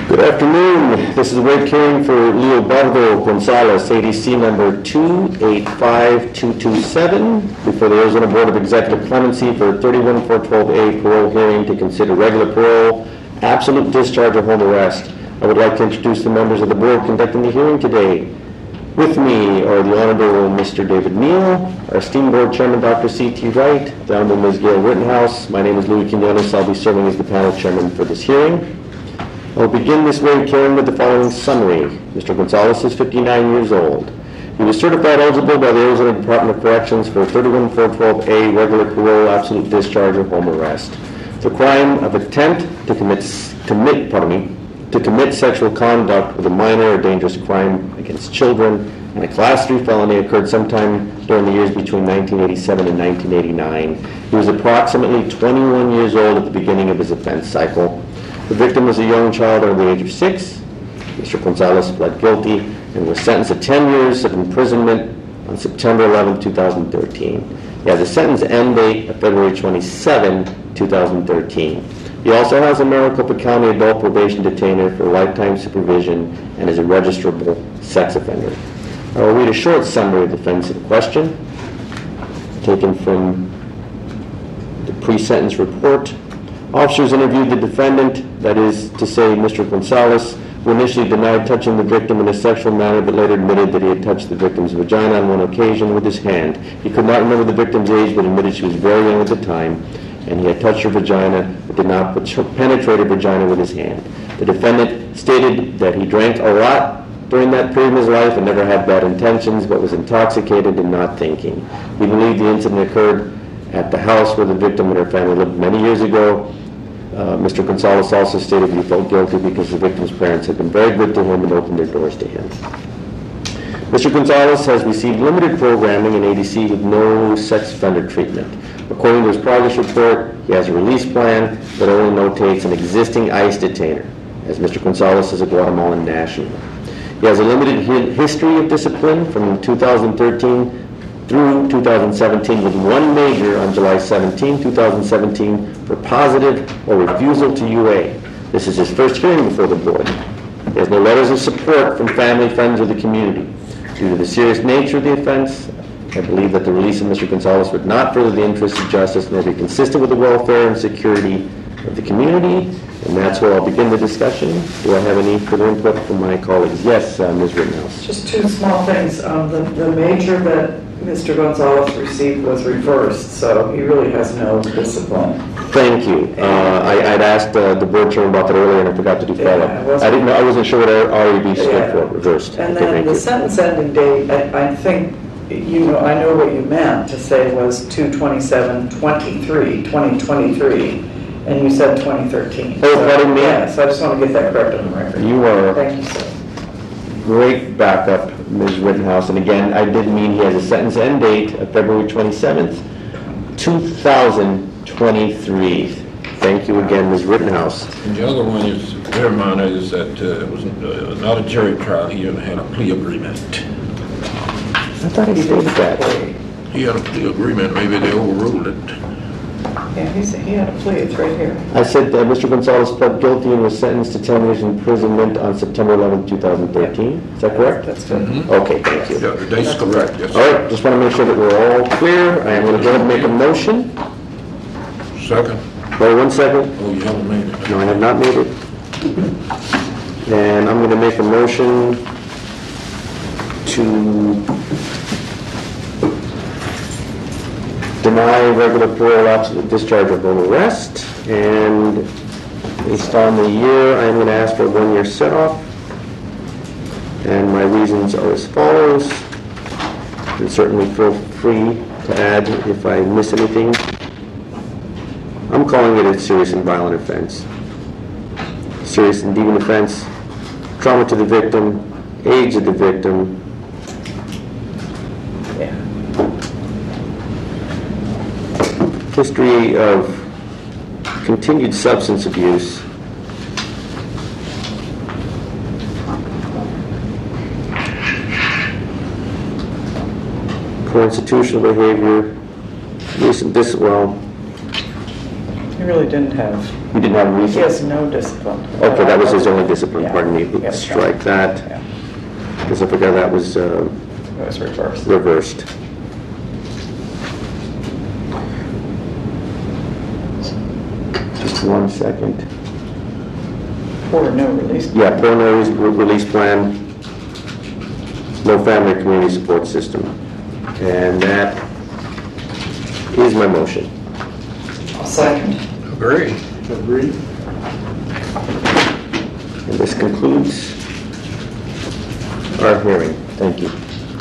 Good afternoon. This is a wait hearing for Leobardo Gonzalez, ADC number 285227, before the Arizona Board of Executive Clemency for 31412A parole hearing to consider regular parole, absolute discharge, or home arrest. I would like to introduce the members of the board conducting the hearing today. With me are the Honorable Mr. David Neal, our esteemed board chairman, Dr. C.T. Wright, the Honorable Ms. Gail Rittenhouse. My name is Louis Quinones. I'll be serving as the panel chairman for this hearing. I'll begin this wait hearing with the following summary. Mr. Gonzalez is 59 years old. He was certified eligible by the Arizona Department of Corrections for 31412A regular parole, absolute discharge, or home arrest. The crime of attempt to commit sexual conduct with a minor or dangerous crime against children and a Class 3 felony occurred sometime during the years between 1987 and 1989. He was approximately 21 years old at the beginning of his offense cycle. The victim was a young child under the age of 6. Mr. Gonzalez pled guilty and was sentenced to 10 years of imprisonment on September 11, 2013. He has a sentence end date of February 27, 2013. He also has a Maricopa County adult probation detainer for lifetime supervision and is a registrable sex offender. I will read a short summary of the offense in question, taken from the pre-sentence report. Officers interviewed the defendant, that is to say Mr. Gonzalez, who initially denied touching the victim in a sexual manner but later admitted that he had touched the victim's vagina on one occasion with his hand. He could not remember the victim's age but admitted she was very young at the time, and he had touched her vagina but did not penetrate her vagina with his hand. The defendant stated that he drank a lot during that period of his life and never had bad intentions but was intoxicated and not thinking. He believed the incident occurred at the house where the victim and her family lived many years ago. Mr. Gonzalez also stated he felt guilty because the victim's parents had been very good to him and opened their doors to him. Mr. Gonzalez has received limited programming in ADC with no sex offender treatment. According to his progress report, he has a release plan that only notates an existing ICE detainer, as Mr. Gonzalez is a Guatemalan national. He has a limited history of discipline from 2013 through 2017 with one major on July 17, 2017 for positive or refusal to UA. This is his first hearing before the board. He has no letters of support from family, friends, or the community. Due to the serious nature of the offense, I believe that the release of Mr. Gonzalez would not further the interests of justice nor be consistent with the welfare and security of the community. And that's where I'll begin the discussion. Do I have any further input from my colleagues? Yes, Ms. Rittenhouse. Just two small things. The major that Mr. Gonzalez received was reversed, so he really has no discipline. Thank you. I'd asked the board chairman about that earlier and I forgot to do follow-up. I wasn't sure what REB stood for, reversed. And then the sentence ending date, I think, I know what you meant to say was 2/27/23, and you said 2013. Oh, pardon me? Yeah, so I just want to get that correct on the record. You are. Thank you, sir. Great backup, Ms. Rittenhouse. And again, I did mean he has a sentence end date of February 27th, 2023. Thank you again, Ms. Rittenhouse. And the other one is, bear in mind, is that it was not a jury trial. He had a plea agreement. I thought he stated that. He had a plea agreement. Maybe they overruled it. Yeah, he had a plea. It's right here. I said that Mr. Gonzalez pled guilty and was sentenced to 10 years imprisonment on September 11, 2013. Is that correct? That's good. Mm-hmm. Okay, thank you. Yeah, the date's correct, yes. All right, just want to make sure that we're all clear. I am going to go ahead and make a motion. Second. Wait 1 second. Oh, you haven't made it. No, I have not made it. And I'm going to make a motion to deny regular parole, absolute discharge, or home arrest. And based on the year, I'm going to ask for a 1-year set-off. And my reasons are as follows. And certainly feel free to add if I miss anything. I'm calling it a serious and violent offense. Serious and deviant offense, trauma to the victim, age of the victim. Yeah. History of continued substance abuse. Poor institutional behavior, recent He really didn't have, He didn't have a he reason? has no discipline. Okay, that was his only discipline, Yeah. pardon me. Yeah. Strike that, Yeah, because I forgot that was it was reversed. reversed. Just 1 second. Or no release. Yeah, poor no release plan, no family or community support system. And that is my motion. I'll second. Agree. Agreed. And this concludes our hearing. Thank you.